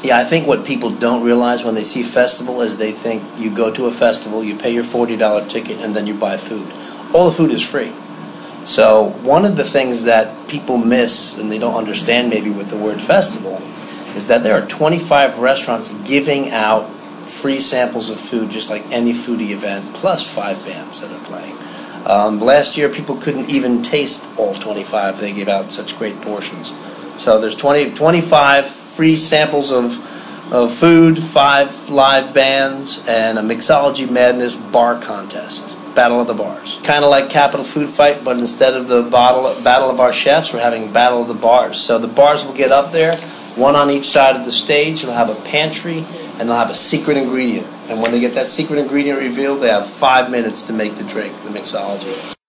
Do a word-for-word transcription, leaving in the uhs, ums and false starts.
Yeah, I think what people don't realize when they see festival is they think you go to a festival, you pay your forty dollar ticket, and then you buy food. All the food is free. So one of the things that people miss, and they don't understand maybe with the word festival, is that there are twenty-five restaurants giving out free samples of food, just like any foodie event, plus five bands that are playing. Um, last year, people couldn't even taste all twenty-five. They gave out such great portions. So there's twenty, twenty-five free samples of of food, five live bands, and a Mixology Madness bar contest. Battle of the Bars. Kind of like Capital Food Fight, but instead of the bottle, Battle of Our Chefs, we're having Battle of the Bars. So the bars will get up there, one on each side of the stage. They'll have a pantry, and they'll have a secret ingredient. And when they get that secret ingredient revealed, they have five minutes to make the drink, the Mixology.